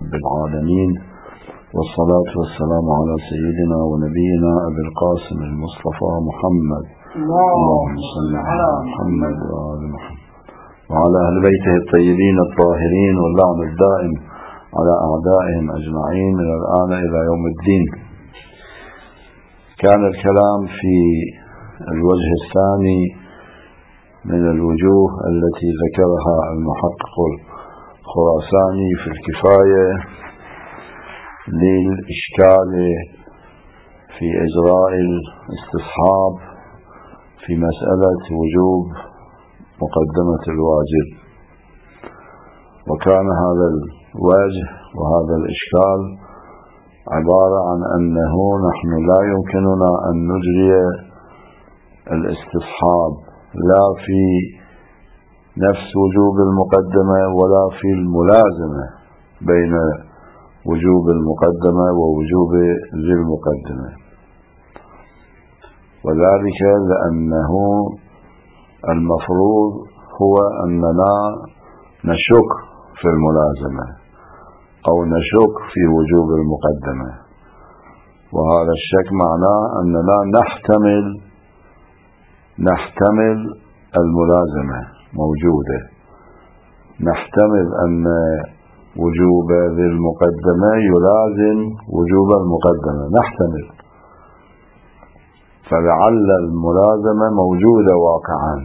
رب العالمين، والصلاة والسلام على سيدنا ونبينا أبي القاسم المصطفى محمد، اللهم صل على محمد وآل محمد وعلى أهل بيته الطيبين الطاهرين، واللعن الدائم على أعدائهم أجمعين من الآن إلى يوم الدين. كان الكلام في الوجه الثاني من الوجوه التي ذكرها المحقق الخراساني في الكفاية للإشكال في إجراء الاستصحاب في مسألة وجوب مقدمة الواجب. وكان هذا الوجه وهذا الإشكال عبارة عن أنه نحن لا يمكننا أن نجري الاستصحاب لا في نفس وجوب المقدمة ولا في الملازمة بين وجوب المقدمة ووجوب ذي المقدمة، وذلك لأنه المفروض هو أننا نشك في الملازمة أو نشك في وجوب المقدمة، وهذا الشك معناه أننا نحتمل الملازمة موجودة، نحتمل أن وجوب ذي المقدمة يلازم وجوب المقدمة، نحتمل، فلعل الملازمة موجودة واقعا.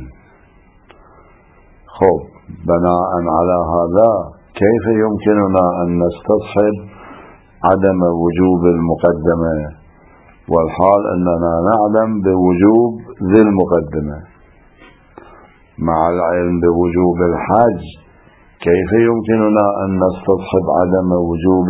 بناء على هذا كيف يمكننا أن نستصحب عدم وجوب المقدمة والحال أننا نعلم بوجوب ذي المقدمة، مع العلم بوجوب الحج كيف يمكننا أن نستصحب عدم وجوب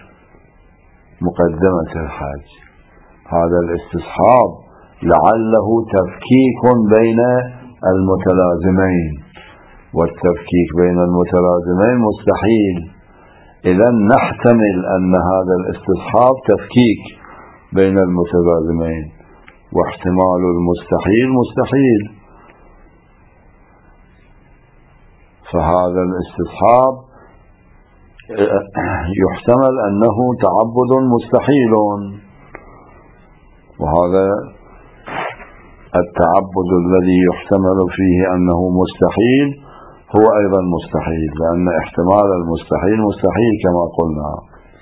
مقدمة الحج؟ هذا الاستصحاب لعله تفكيك بين المتلازمين، والتفكيك بين المتلازمين مستحيل، إذن نحتمل أن هذا الاستصحاب تفكيك بين المتلازمين، واحتمال المستحيل مستحيل، فهذا الاستصحاب يحتمل أنه تعبد مستحيل، وهذا التعبد الذي يحتمل فيه أنه مستحيل هو أيضا مستحيل، لأن احتمال المستحيل مستحيل كما قلنا.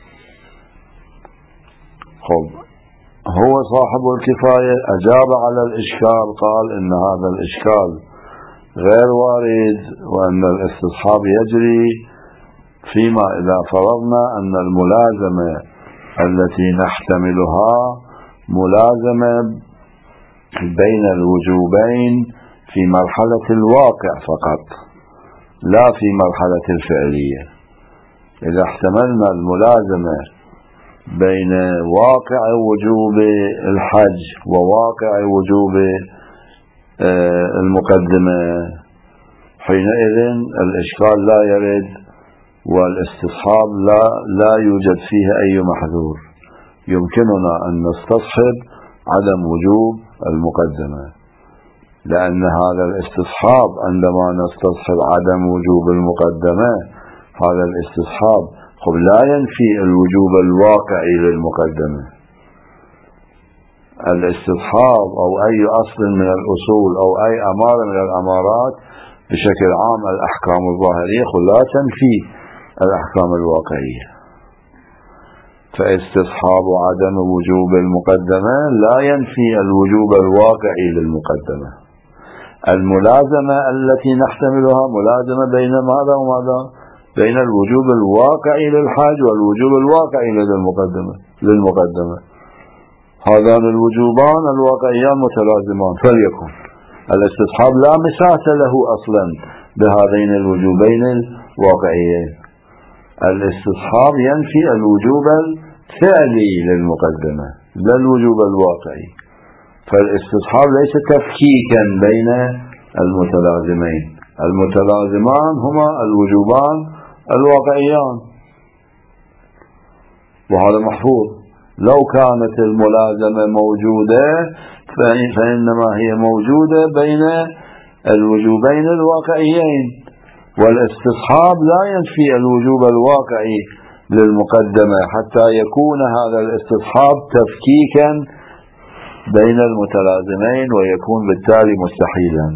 هو صاحب الكفاية أجاب على الإشكال، قال إن هذا الإشكال غير وارد، وأن الاستصحاب يجري فيما إذا فرضنا أن الملازمة التي نحتملها ملازمة بين الوجوبين في مرحلة الواقع فقط لا في مرحلة الفعلية. إذا احتملنا الملازمة بين واقع وجوب الحج وواقع وجوب المقدمة حينئذ الإشكال لا يرد، والاستصحاب لا يوجد فيه أي محذور، يمكننا أن نستصحب عدم وجوب المقدمة، لأن هذا الاستصحاب عندما نستصحب عدم وجوب المقدمة هذا الاستصحاب لا ينفي الوجوب الواقعي للمقدمة. الاستصحاب أو أي أصل من الأصول أو أي أمارة من الأمارات بشكل عام الأحكام الظاهرية لا تنفي الأحكام الواقعية، فاستصحاب عدم وجوب المقدمة لا ينفي الوجوب الواقعي للمقدمة. الملازمة التي نحتملها ملازمة بين ماذا وماذا؟ بين الوجوب الواقعي للحج والوجوب الواقعي للمقدمة. هذان الوجوبان الواقعيان متلازمان، فليكن الاستصحاب لا مساس له أصلا بهذين الوجوبين الواقعيين. الاستصحاب ينفي الوجوب الفعلي للمقدمة لا الوجوب الواقعي، فالاستصحاب ليس تفكيكا بين المتلازمين، المتلازمان هما الوجوبان الواقعيان، وهذا محفوظ. لو كانت الملازمة موجودة فإنما هي موجودة بين الوجوبين الواقعيين، والاستصحاب لا ينفي الوجوب الواقعي للمقدمة حتى يكون هذا الاستصحاب تفكيكا بين المتلازمين ويكون بالتالي مستحيلا،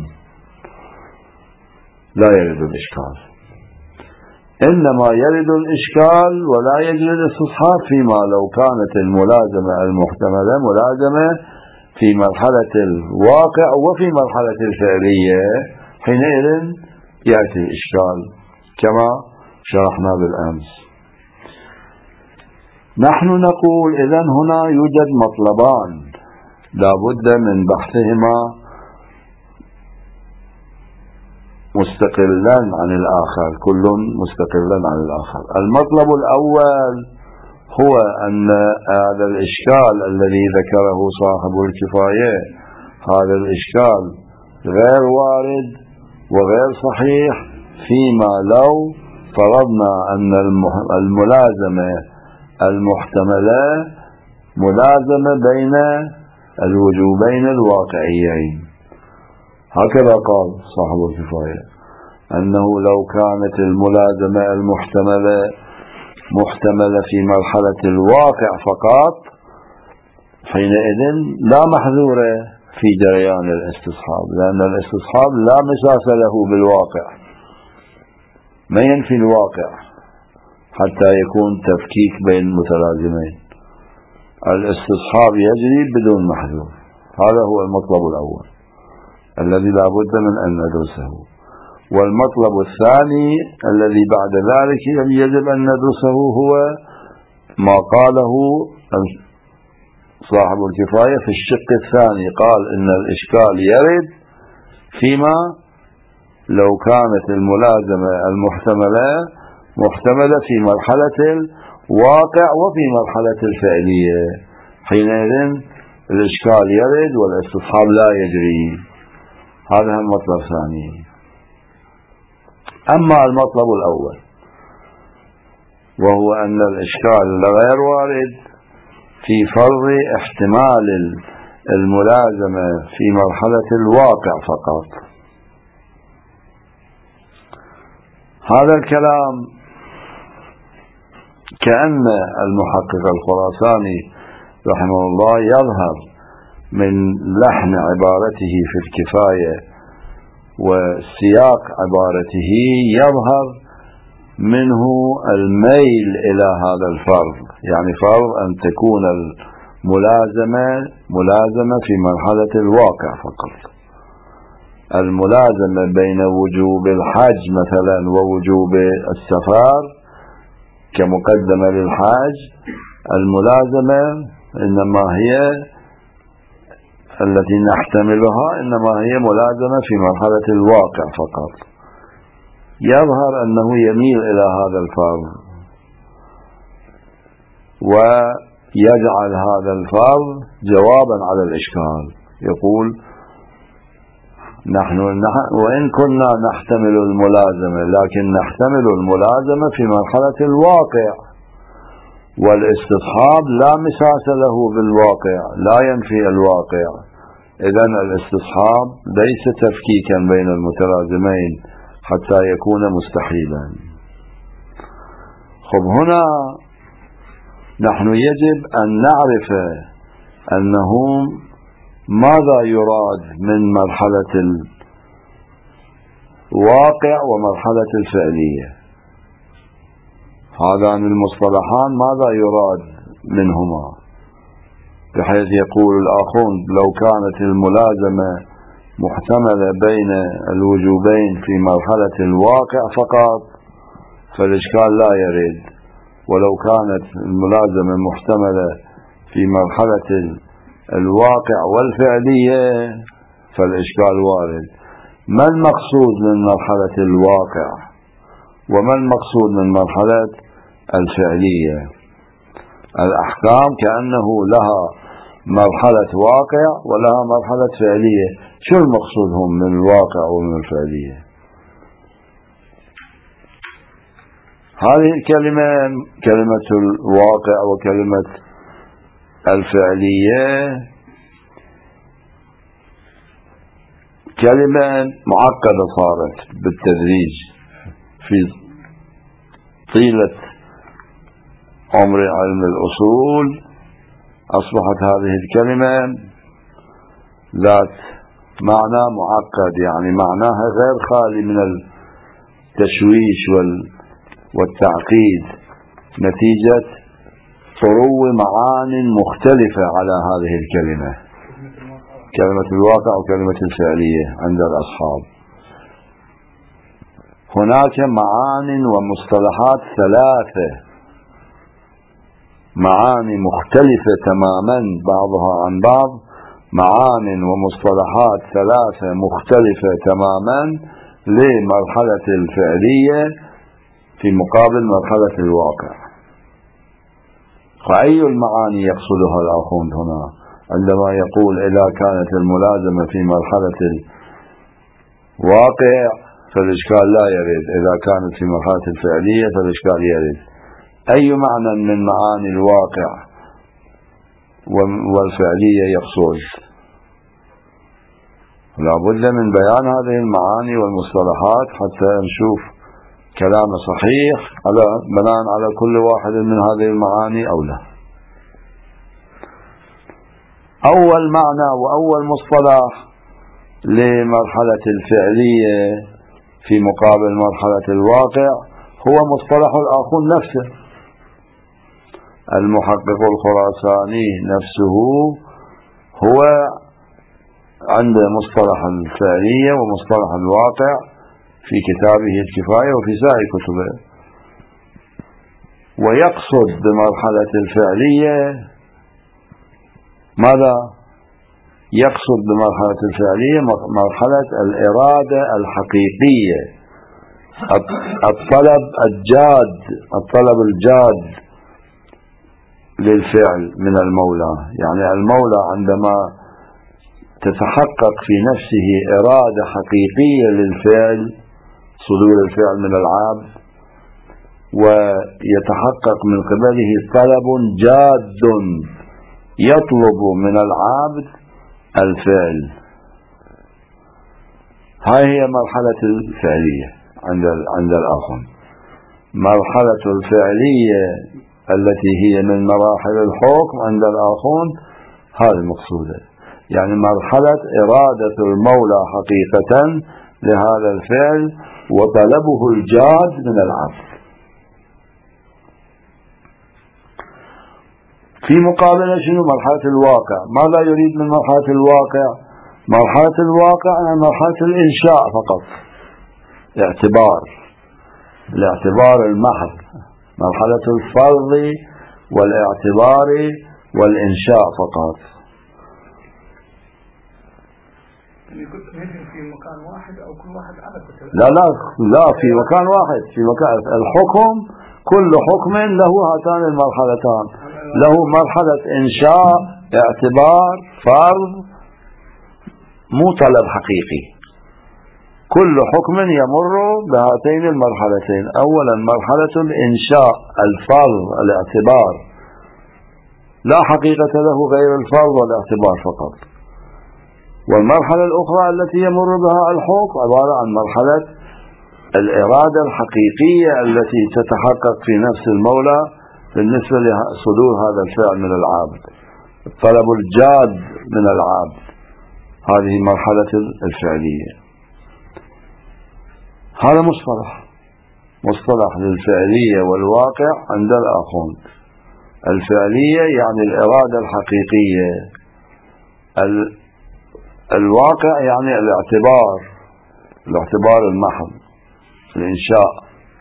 لا يرد الإشكال. إنما يرد الإشكال ولا يجري الاستصحاب فيما لو كانت الملازمة المحتملة ملازمة في مرحلة الواقع وفي مرحلة الفعلية، حينئذ يأتي الإشكال كما شرحنا بالأمس. نحن نقول إذن هنا يوجد مطلبان لا بد من بحثهما مستقلا عن الآخر، كل مستقلا عن الآخر. المطلب الأول هو أن هذا الإشكال الذي ذكره صاحب الكفاية، هذا الإشكال غير وارد وغير صحيح فيما لو فرضنا أن الملازمة المحتملة ملازمة بين الوجوبين الواقعيين. هكذا قال صاحب الكفاية، أنه لو كانت الملازمة المحتملة محتملة في مرحلة الواقع فقط، حينئذ لا محذورة في جريان الاستصحاب، لأن الاستصحاب لا مساس له بالواقع، ما ينفي الواقع حتى يكون تفكيك بين المتلازمين. الاستصحاب يجري بدون محذور. هذا هو المطلب الأول الذي لا بد من أن ندرسه. والمطلب الثاني الذي بعد ذلك يجب أن ندرسه هو ما قاله صاحب الكفاية في الشق الثاني، قال إن الإشكال يرد فيما لو كانت الملازمة المحتملة محتملة في مرحلة الواقع وفي مرحلة الفعلية، حينئذ الإشكال يرد والاستصحاب لا يجري. هذا المطلب الثاني. أما المطلب الأول وهو أن الإشكال غير وارد في فرض احتمال الملازمة في مرحلة الواقع فقط. هذا الكلام كأن المحقق الخراساني رحمه الله يظهر من لحن عبارته في الكفاية وسياق عبارته يظهر منه الميل إلى هذا الفرض، يعني فرض أن تكون الملازمة في مرحلة الواقع فقط. الملازمة بين وجوب الحج مثلا ووجوب السفر كمقدمة للحج، الملازمة إنما هي التي نحتملها إنما هي ملازمة في مرحلة الواقع فقط. يظهر أنه يميل إلى هذا الفرض ويجعل هذا الفرض جوابا على الإشكال. يقول نحن وإن كنا نحتمل الملازمة لكن نحتمل الملازمة في مرحلة الواقع، والاستصحاب لا مساس له بالواقع، لا ينفي الواقع. إذن الاستصحاب ليس تفكيكا بين المتلازمين حتى يكون مستحيلا. خب هنا نحن يجب أن نعرف أنه ماذا يراد من مرحلة الواقع ومرحلة الفعلية. هذان المصطلحان ماذا يراد منهما، بحيث يقول الآخرون لو كانت الملازمة محتملة بين الوجوبين في مرحلة الواقع فقط فالإشكال لا يرد، ولو كانت الملازمة محتملة في مرحلة الواقع والفعلية فالإشكال وارد. ما المقصود من مرحلة الواقع وما المقصود من مرحلة الفعلية؟ الأحكام كأنه لها مرحلة واقع ولها مرحلة فعلية. شو المقصود هم من الواقع ومن الفعلية؟ هذه الكلمة كلمة الواقع وكلمة الفعلية كلمة معقدة صارت بالتدريج في طيلة عمر علم الأصول أصبحت هذه الكلمة ذات معنى معقد، يعني معناها غير خالي من التشويش والتعقيد نتيجة طرو معان مختلفة على هذه الكلمة، كلمة الواقع وكلمة الفعلية عند الأصحاب. هناك معان ومصطلحات ثلاثة، معاني مختلفة تماما بعضها عن بعض، معان ومصطلحات ثلاثة مختلفة تماما لمرحلة الفعلية في مقابل مرحلة الواقع. فأي المعاني يقصدها الآخوند هنا عندما يقول إذا كانت الملازمة في مرحلة الواقع فالإشكال لا يرد، إذا كانت في مرحلة الفعلية فالإشكال يرد. أي معنى من معاني الواقع والفعلية يقصد؟ لا بد من بيان هذه المعاني والمصطلحات حتى نشوف كلام صحيح على بناء على كل واحد من هذه المعاني أو لا. أول معنى وأول مصطلح لمرحلة الفعلية في مقابل مرحلة الواقع هو مصطلح الآخوند نفسه. المحقق الخراساني نفسه هو عند مصطلح الفعلية ومصطلح الواقع في كتابه الكفاية وفي سائر كتبه، ويقصد بمرحلة الفعلية ماذا؟ يقصد بمرحلة الفعلية مرحلة الإرادة الحقيقية، الطلب الجاد، الطلب الجاد للفعل من المولى. يعني المولى عندما تتحقق في نفسه إرادة حقيقية للفعل، صدور الفعل من العبد، ويتحقق من قبله طلب جاد يطلب من العبد الفعل، هاي هي مرحلة الفعلية عند الآخوند. مرحلة الفعلية التي هي من مراحل الحكم عند الآخوند هذه المقصودة، يعني مرحلة إرادة المولى حقيقة لهذا الفعل وطلبه الجاد من العبد. في مقابل شنو؟ مرحلة الواقع. ماذا يريد من مرحلة الواقع؟ مرحلة الواقع يعني مرحلة الإنشاء فقط، الاعتبار المحض، مرحلة الفرض والاعتبار والإنشاء فقط. في مكان واحد أو كل واحد على كتب؟ لا في مكان واحد، في مكان الحكم، كل حكم له هاتان المرحلتان، له مرحلة إنشاء، اعتبار، فرض، مو طلب حقيقي. كل حكم يمر بهاتين المرحلتين، أولا مرحلة الإنشاء، الفرض، الاعتبار، لا حقيقة له غير الفرض والاعتبار فقط. والمرحلة الأخرى التي يمر بها الحكم عبارة عن مرحلة الإرادة الحقيقية التي تتحقق في نفس المولى بالنسبة لصدور هذا الفعل من العبد، الطلب الجاد من العبد. هذه مرحلة الفعلية. هذا مصطلح للفعلية والواقع عند الآخوند. الفعلية يعني الإرادة الحقيقية، الواقع يعني الاعتبار المحض، الإنشاء.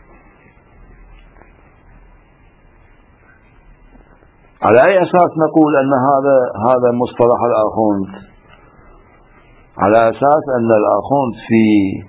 على أي أساس نقول أن هذا مصطلح الآخوند؟ على أساس أن الآخوند في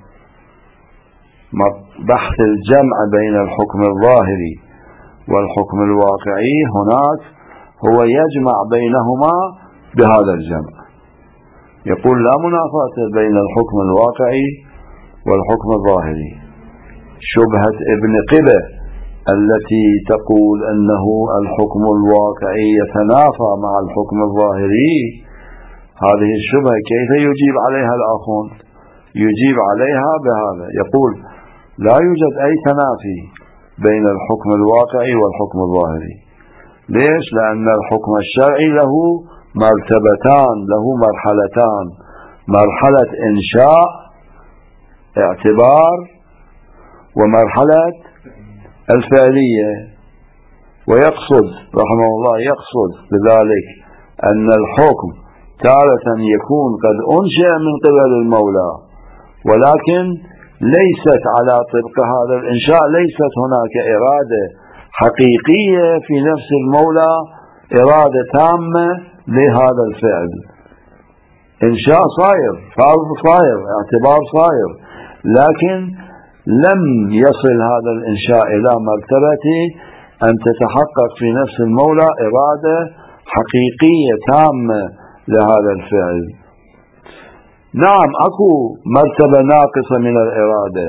بحث الجمع بين الحكم الظاهري والحكم الواقعي هناك هو يجمع بينهما بهذا الجمع. يقول لا منافاة بين الحكم الواقعي والحكم الظاهري. شبهة ابن قبة التي تقول أنه الحكم الواقعي يتنافى مع الحكم الظاهري، هذه الشبهة كيف يجيب عليها الآخوند؟ يجيب عليها بهذا، يقول لا يوجد أي تنافي بين الحكم الواقعي والحكم الظاهري، ليش؟ لأن الحكم الشرعي له مرتبتان، له مرحلتان: مرحلة إنشاء اعتبار، ومرحلة الفعلية. ويقصد رحمه الله بذلك أن الحكم تارة يكون قد أنشأ من قبل المولى، ولكن ليست على طبق هذا الإنشاء، ليست هناك إرادة حقيقية في نفس المولى، إرادة تامة لهذا الفعل. إنشاء صاير، فرض صاير، اعتبار صاير، لكن لم يصل هذا الإنشاء إلى مرتبة أن تتحقق في نفس المولى إرادة حقيقية تامة لهذا الفعل. نعم، أكو مرتبة ناقصة من الإرادة،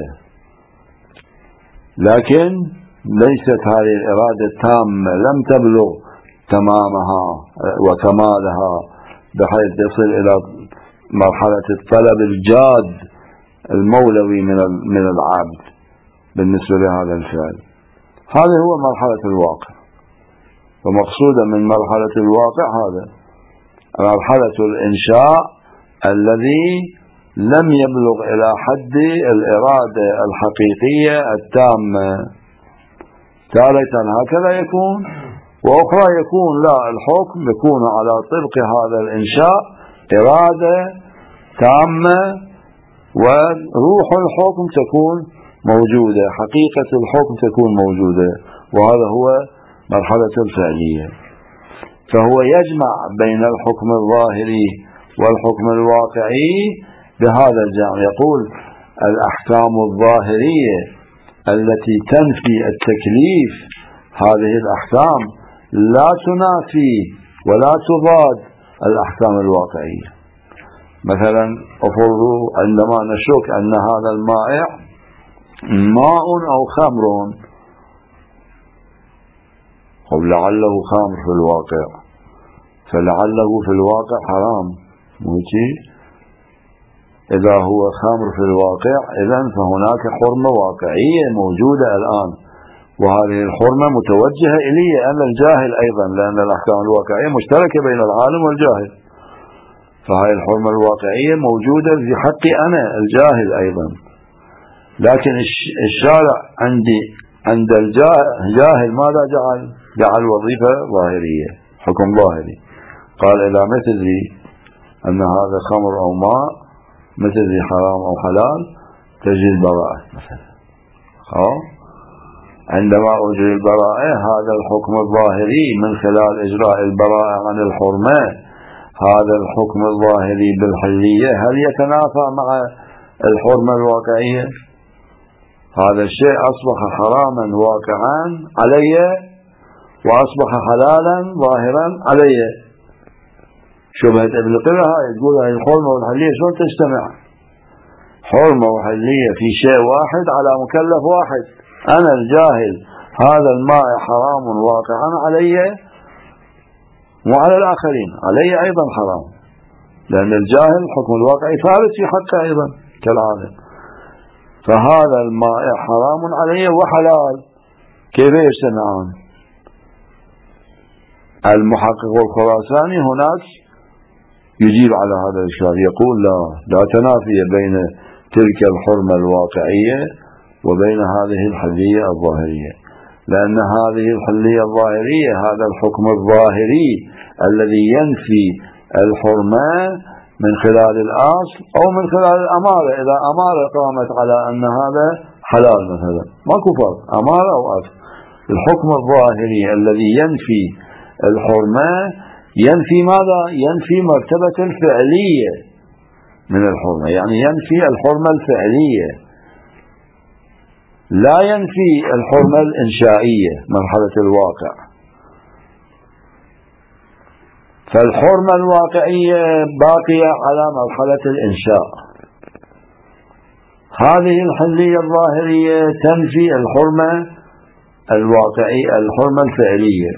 لكن ليست هذه الإرادة التامة، لم تبلغ تمامها وكمالها بحيث تصل إلى مرحلة الطلب الجاد المولوي من العبد بالنسبة لهذا الفعل. هذا هو مرحلة الواقع، ومقصودا من مرحلة الواقع هذا مرحلة الإنشاء الذي لم يبلغ إلى حد الإرادة الحقيقية التامة. تارة هكذا يكون، وأخرى يكون لا، الحكم يكون على طبق هذا الإنشاء إرادة تامة، وروح الحكم تكون موجودة، حقيقة الحكم تكون موجودة، وهذا هو مرحلة الفعلية. فهو يجمع بين الحكم الظاهري والحكم الواقعي بهذا الجمع. يقول الأحكام الظاهرية التي تنفي التكليف، هذه الأحكام لا تنافي ولا تضاد الأحكام الواقعية. مثلا افرضوا عندما نشك أن هذا المائع ماء أو خمر، لعله خمر في الواقع، فلعله في الواقع حرام، موجي إذا هو خمر في الواقع إذن فهناك حرمة واقعية موجودة الآن، وهذه الحرمة متوجهة إلي أنا الجاهل أيضا، لأن الأحكام الواقعية مشتركة بين العالم والجاهل، فهذه الحرمة الواقعية موجودة في حقي أنا الجاهل أيضا. لكن الشارع عند الجاهل ماذا جعل وظيفة ظاهرية، حكم ظاهري، قال إذا ما تدري أن هذا خمر أو ماء، ما تدري حرام أو حلال، تجري البراءة مثلا. عندما أجري البراءة، هذا الحكم الظاهري من خلال إجراء البراءة عن الحرمة، هذا الحكم الظاهري بالحلية هل يتنافى مع الحرمة الواقعية؟ هذا الشيء أصبح حراما واقعا علي، وأصبح حلالا ظاهرا علي. شبهة ابن قرة يقول هذه الحرمة والحلية شلون تجتمع؟ حرمة وحلية في شيء واحد على مكلف واحد، أنا الجاهل هذا الماء حرام واقعا علي وعلى الآخرين، علي أيضا حرام، لأن الجاهل حكم الواقعي ثابت في حقه أيضا كالعادة. فهذا الماء حرام علي وحلال، كيف يجتمعان؟ المحقق الخراساني هناك يجيب على هذا الإشكال، يقول لا تنافي بين تلك الحرمة الواقعية وبين هذه الحلية الظاهرية، لأن هذه الحلية الظاهرية هذا الحكم الظاهري الذي ينفي الحرمة من خلال الأصل أو من خلال الأمارة. إذا أمارة قامت على أن هذا حلال مثلا، ما كفر أمارة أو أصل. الحكم الظاهري الذي ينفي الحرمة ينفي ماذا؟ ينفي مرتبة الفعلية من الحرمة، يعني ينفي الحرمة الفعلية، لا ينفي الحرمة الإنشائية مرحلة الواقع. فالحرمة الواقعية باقية على مرحلة الإنشاء، هذه الحلية الظاهرية تنفي الحرمة الواقعية، الحرمة الفعلية.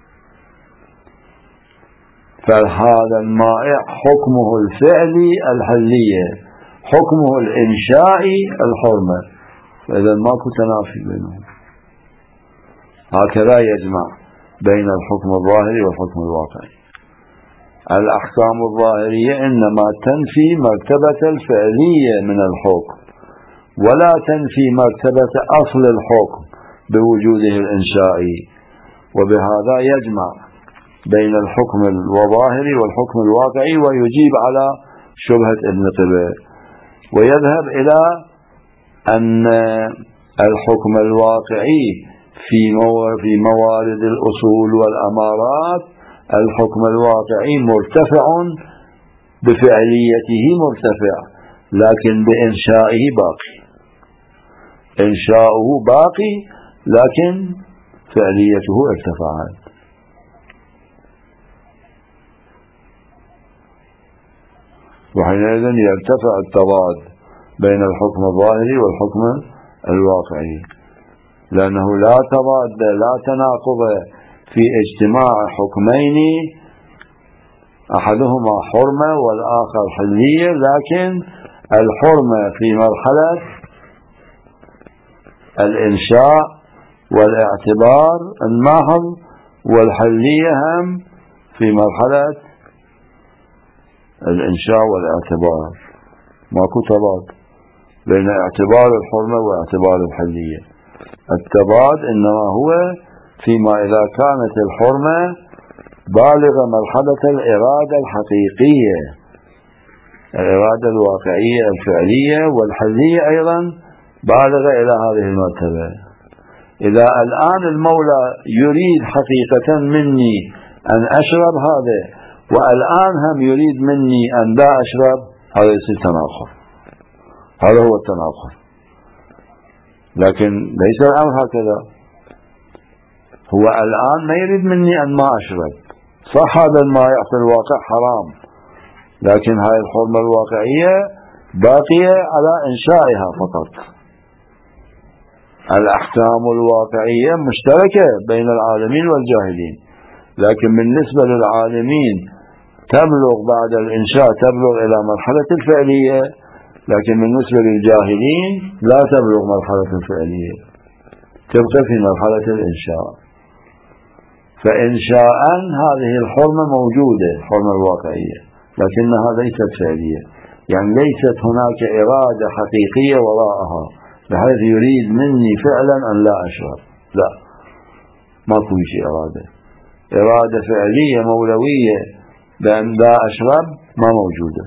فهذا المائع حكمه الفعلي الحلية، حكمه الإنشائي الحرمة، فإذا ماكو تنافي بينهم. هكذا يجمع بين الحكم الظاهري والحكم الواقعي. الأحكام الظاهرية إنما تنفي مرتبة الفعلية من الحكم، ولا تنفي مرتبة أصل الحكم بوجوده الإنشائي، وبهذا يجمع بين الحكم الظاهري والحكم الواقعي ويجيب على شبهة ابن قبة، ويذهب إلى أن الحكم الواقعي في موارد الأصول والأمارات، الحكم الواقعي مرتفع بفعليته مرتفع، لكن بإنشائه باقي. إنشاؤه باقي لكن فعليته ارتفعت. وحينئذ يرتفع التضاد بين الحكم الظاهري والحكم الواقعي، لأنه لا تضاد لا تناقض في اجتماع حكمين أحدهما حرمة والآخر حلية، لكن الحرمة في مرحلة الإنشاء والاعتبار الماحظ، والحلية هم في مرحلة الإنشاء والاعتبار. ماكو تضاد بين اعتبار الحرمة واعتبار الحلية. التضاد إنما هو فيما إذا كانت الحرمة بالغة مرحلة الإرادة الحقيقية، الإرادة الواقعية الفعلية، والحلية أيضا بالغة إلى هذه المرتبة. إذا الآن المولى يريد حقيقة مني أن أشرب هذا، والآن هم يريد مني أن لا أشرب، هذا يصير تناقض. هذا هو التناقض. لكن ليس الأمر هكذا. هو الآن ما يريد مني أن ما أشرب، صح هذا الماء في الواقع حرام، لكن هاي الحرمة الواقعية باقية على إنشائها فقط. الأحكام الواقعية مشتركة بين العالمين والجاهلين، لكن بالنسبة للعالمين تبلغ بعد الإنشاء، تبلغ إلى مرحلة الفعلية، لكن بالنسبة للجاهلين لا تبلغ مرحلة الفعلية، تبقى في مرحلة الإنشاء. فإنشاء هذه الحرمة موجودة، الحرمة الواقعية، لكنها ليست فعلية، يعني ليست هناك إرادة حقيقية وراءها بحيث يريد مني فعلا أن لا أشرب، لا، ما كل شيء إرادة فعلية مولوية بأن لا أشرب ما موجودة.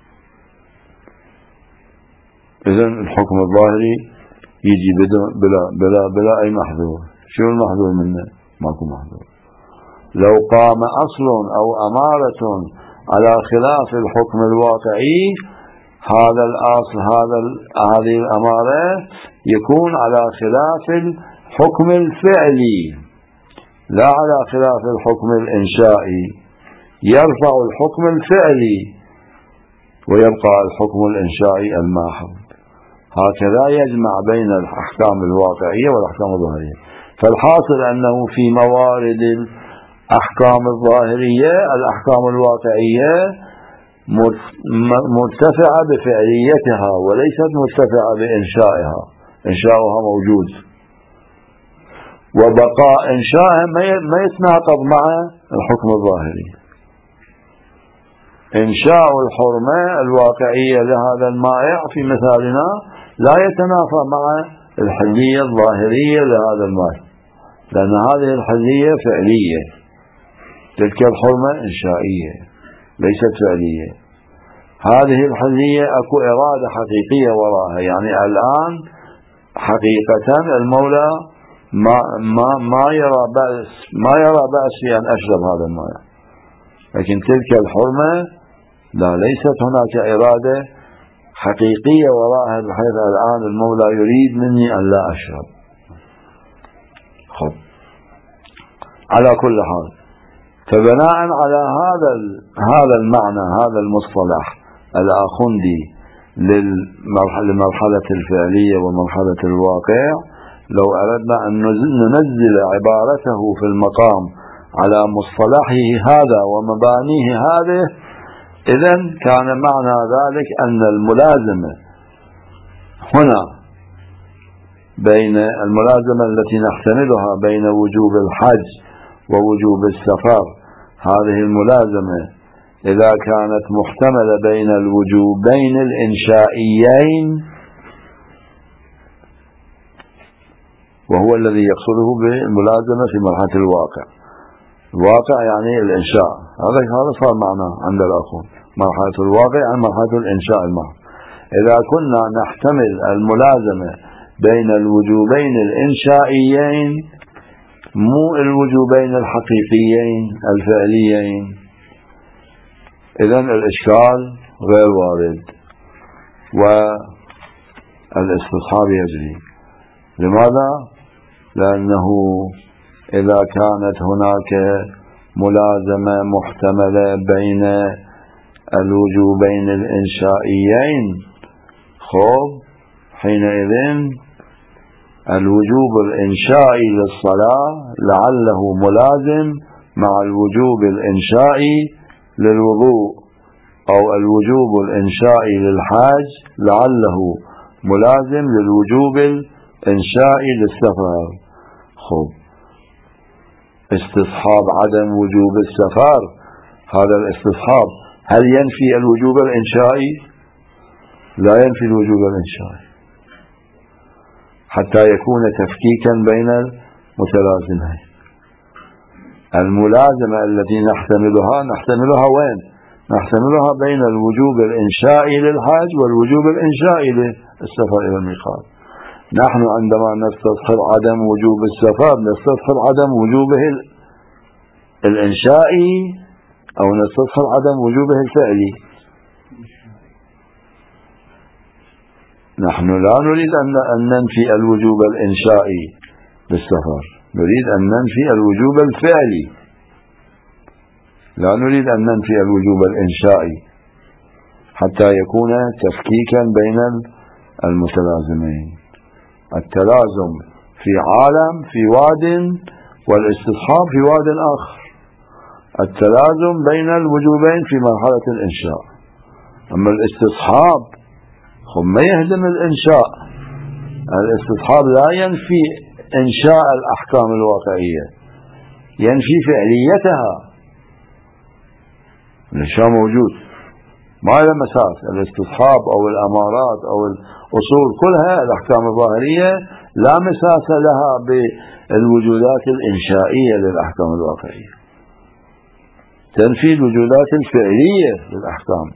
إذن الحكم الظاهري يجي بلا, بلا, بلا أي محذور. شو المحذور منه؟ ماكو محذور. لو قام أصل أو أمارة على خلاف الحكم الواقعي، هذا الأصل هذه الأمارة يكون على خلاف الحكم الفعلي لا على خلاف الحكم الإنشائي، يرفع الحكم الفعلي ويبقى الحكم الإنشائي الماحظ. هكذا يجمع بين الأحكام الواقعية والأحكام الظاهرية. فالحاصل أنه في موارد الأحكام الظاهرية الأحكام الواقعية مرتفعة بفعليتها وليست مرتفعة بإنشائها. إنشاؤها موجود، وبقاء إنشائها ما يتناقض مع الحكم الظاهري. إنشاء الحرمة الواقعية لهذا المائع في مثالنا لا يتنافى مع الحلية الظاهرية لهذا المائع، لأن هذه الحلية فعلية، تلك الحرمة إنشائية ليست فعلية. هذه الحلية أكو إرادة حقيقية وراءها، يعني الآن حقيقة المولى ما يرى بأس في أن أشرب هذا الماء، لكن تلك الحرمة لا، ليست هناك إرادة حقيقية وراءها بحيث الآن المولى يريد مني أن لا أشرب. خب، على كل حال، فبناء على هذا المعنى، هذا المصطلح الآخندي للمرحلة الفعلية ومرحلة الواقع، لو أردنا أن ننزل عبارته في المقام على مصطلحه هذا ومبانيه هذه، إذن كان معنى ذلك أن الملازمة هنا بين الملازمة التي نحتملها بين وجوب الحج ووجوب السفر، هذه الملازمة إذا كانت محتملة بين الوجوبين الإنشائيين، وهو الذي يقصده بالملازمة في مرحلة الواقع. الواقع يعني الإنشاء، هذا صار معناه عند الآخرون، مرحلة الواقع عن مرحلة الإنشاء المحض. إذا كنا نحتمل الملازمة بين الوجوبين الإنشائيين مو الوجوبين الحقيقيين الفعليين، إذن الإشكال غير وارد والاستصحاب يجري. لماذا؟ لأنه إذا كانت هناك ملازمة محتملة بين الوجوبين الإنشائيين، حينئذ الوجوب الإنشائي للصلاة لعله ملازم مع الوجوب الإنشائي للوضوء، أو الوجوب الإنشائي للحاج لعله ملازم للوجوب الإنشائي للسفر. استصحاب عدم وجوب السفر، هذا الاستصحاب هل ينفي الوجوب الإنشائي؟ لا ينفي الوجوب الإنشائي، حتى يكون تفكيكا بين المتلازمين. الملازمة التي نحتملها وين؟ نحتملها بين الوجوب الإنشائي للحاج والوجوب الإنشائي للسفر إلى الميقات. نحن عندما نستصحب عدم وجوب السفر نستصحب عدم وجوبه الإنشائي أو نستصحب عدم وجوبه الفعلي. نحن لا نريد أن ننفي الوجوب الإنشائي للسفر، نريد أن ننفي الوجوب الفعلي، لا نريد أن ننفي الوجوب الإنشائي حتى يكون تفكيكا بين المتلازمين. التلازم في عالم في واد والاستصحاب في واد آخر. التلازم بين الوجوبين في مرحلة الإنشاء، أما الاستصحاب ما يهدم الإنشاء. الاستصحاب لا ينفي إنشاء الأحكام الواقعية، ينفي فعليتها. الإنشاء موجود، ما له مساس. الاستصحاب أو الأمارات أو الأصول كلها الأحكام الظاهرية لا مساس لها بالوجودات الإنشائية للأحكام الواقعية، تنفي الوجودات الفعلية للأحكام.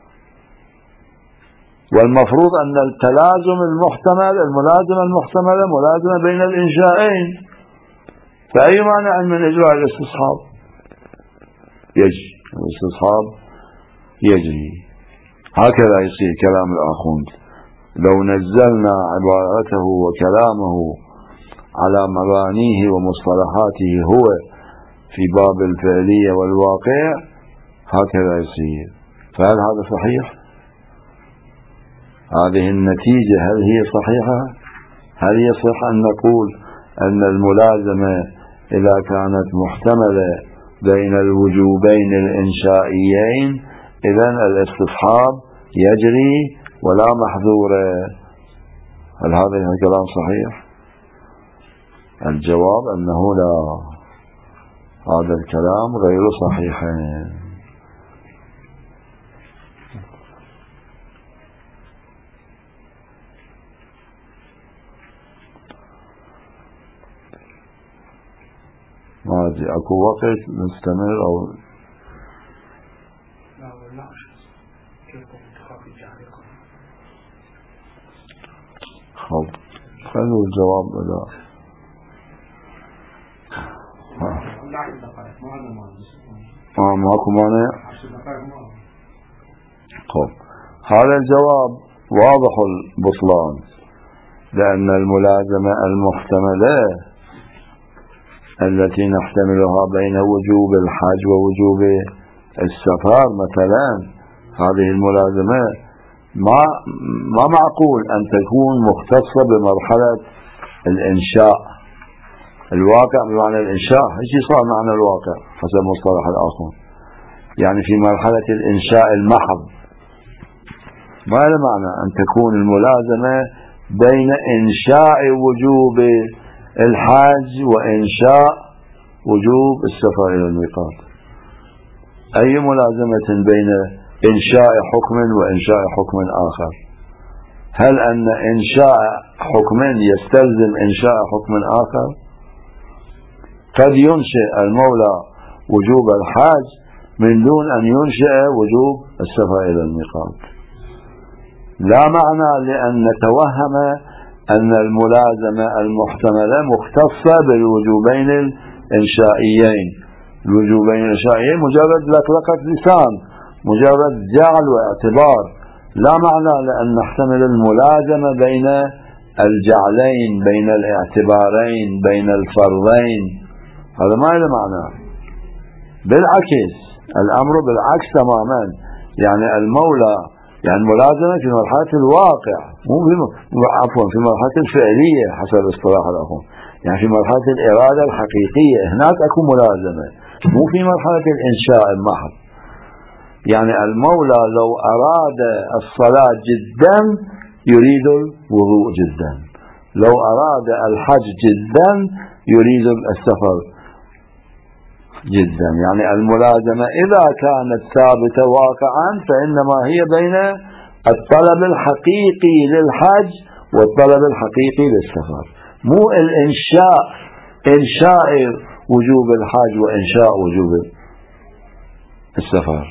والمفروض أن التلازم الملازمة المحتملة ملازمة بين الإنشائين، فأي مانع من إجراء الاستصحاب؟ يجري الاستصحاب يجري. هكذا يصير كلام الآخوند. لو نزلنا عبارته وكلامه على مبانيه ومصطلحاته هو في باب الفعلية والواقع هكذا يصير. فهل هذا صحيح؟ هذه النتيجة هل هي صحيحة؟ هل يصح أن نقول أن الملازمة إذا كانت محتملة بين الوجوبين الإنشائيين إذن الاستصحاب يجري ولا محذور؟ هل هذا الكلام صحيح؟ الجواب أنه لا، هذا الكلام غير صحيح. ما أدري أكو وقت نستمر أو لا نناقش كيفكم انتخابي تعليقا. خلوا الجواب لا ماكو مانع. هذا الجواب واضح البطلان، لأن الملازمة المحتملة التي نحتملها بين وجوب الحج ووجوب السفر مثلا، هذه الملازمة ما معقول أن تكون مختصة بمرحلة الإنشاء. الواقع بمعنى الإنشاء، ايش صار معنى الواقع حسب مصطلح الآخر؟ يعني في مرحلة الإنشاء المحض. ما له معنى أن تكون الملازمة بين إنشاء وجوب الحج وإنشاء وجوب السفر إلى الميقات. أي ملازمة بين إنشاء حكم وإنشاء حكم آخر؟ هل أن إنشاء حكم يستلزم إنشاء حكم آخر؟ قد ينشئ المولى وجوب الحج من دون أن ينشئ وجوب السفر إلى الميقات. لا معنى لأن نتوهم أن الملازمة المحتملة مختصة بالوجوبين الإنشائيين. الوجوبين الإنشائيين مجرد لقلقة لسان، مجرد جعل واعتبار. لا معنى لأن نحتمل الملازمة بين الجعلين، بين الاعتبارين، بين الفرضين. هذا ما له معنى. بالعكس، الأمر بالعكس تماما. يعني المولى، يعني الملازمة في مرحلة الواقع، مو في مرحلة الفعلية حسب اصطلاح الأخوان. يعني في مرحلة الإرادة الحقيقية هناك أكو ملازمة، مو في مرحلة الإنشاء المحض. يعني المولى لو أراد الصلاة جدا يريد الوضوء جدا، لو أراد الحج جدا يريد السفر جدا. يعني الملازمة إذا كانت ثابتة واقعا فإنما هي بين الطلب الحقيقي للحج والطلب الحقيقي للسفر، مو الإنشاء، إنشاء وجوب الحج وإنشاء وجوب السفر.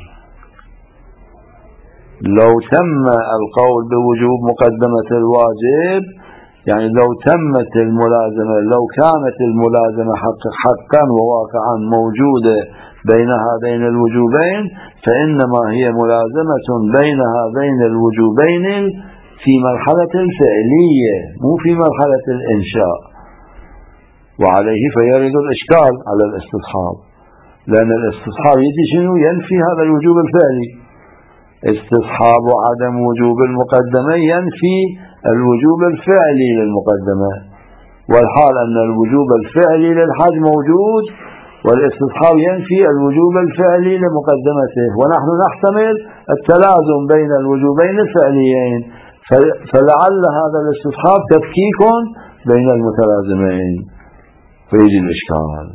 لو تم القول بوجوب مقدمة الواجب، يعني لو تمت الملازمة، لو كانت الملازمة حقا وواقعا موجودة بين هذين الوجوبين، فإنما هي ملازمة بين هذين الوجوبين في مرحلة الفعلية، مو في مرحلة الإنشاء. وعليه فيرد الإشكال على الاستصحاب، لأن الاستصحاب يجي شنو؟ ينفي هذا الوجوب الفعلي. استصحاب عدم وجوب المقدمة ينفي الوجوب الفعلي للمقدمة، والحال أن الوجوب الفعلي للحج موجود، والاستصحاب ينفي الوجوب الفعلي لمقدمته. ونحن نحتمل التلازم بين الوجوبين الفعليين، فلعل هذا الاستصحاب تفكيك بين المتلازمين، فيجي الإشكال.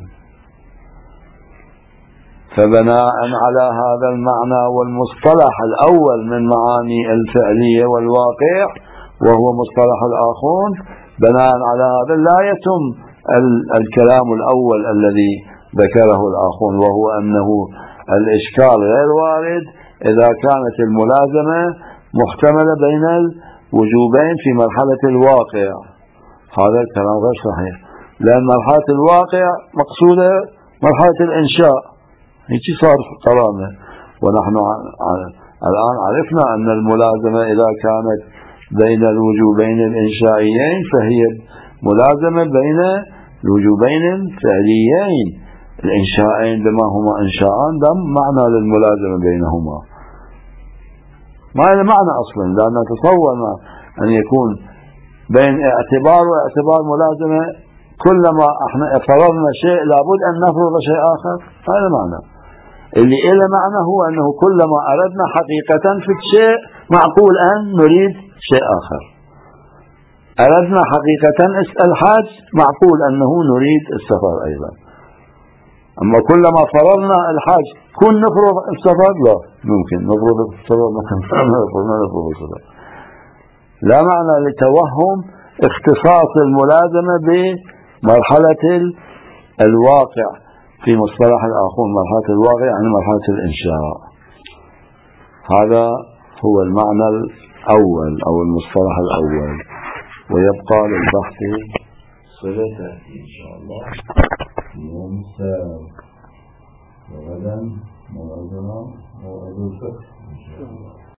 فبناء على هذا المعنى والمصطلح الأول من معاني الفعلية والواقع، وهو مصطلح الآخون، بناء على هذا لا يتم الكلام الأول الذي ذكره الآخون، وهو أنه الإشكال غير وارد إذا كانت الملازمة محتملة بين الوجوبين في مرحلة الواقع. هذا الكلام غير صحيح، لأن مرحلة الواقع مقصودة مرحلة الإنشاء، هيك صار قرارنا. ونحن الآن عرفنا أن الملازمة إذا كانت بين الوجوبين الإنشائيين فهي ملازمة بين الوجوبين الفعليين. الإنشائين بما هما إنشاءان دم معنى للملازمة بينهما، ما له معنى أصلا. لا نتصور أن يكون بين اعتبار واعتبار ملازمة، كلما احنا فرضنا شيء لابد أن نفرض شيء آخر. هذا معنى. اللي إله معنى هو أنه كلما أردنا حقيقة في الشيء معقول أن نريد شيء آخر. أردنا حقيقة الحج معقول أنه نريد السفر أيضا. أما كلما فرضنا الحج كن نفرض السفر، لا ممكن نفرض السفر، ما نفرض السفر. لا معنى لتوهم اختصاص الملازمة بمرحلة الواقع في مصطلح الآخون. مرحلة الواقع يعني مرحلة الإنشاء. هذا هو المعنى الأول أو المصطلح الأول، ويبقى للبحث صلة إن شاء الله يوم السبت، وغدا موعدنا موعد الفقه إن شاء الله.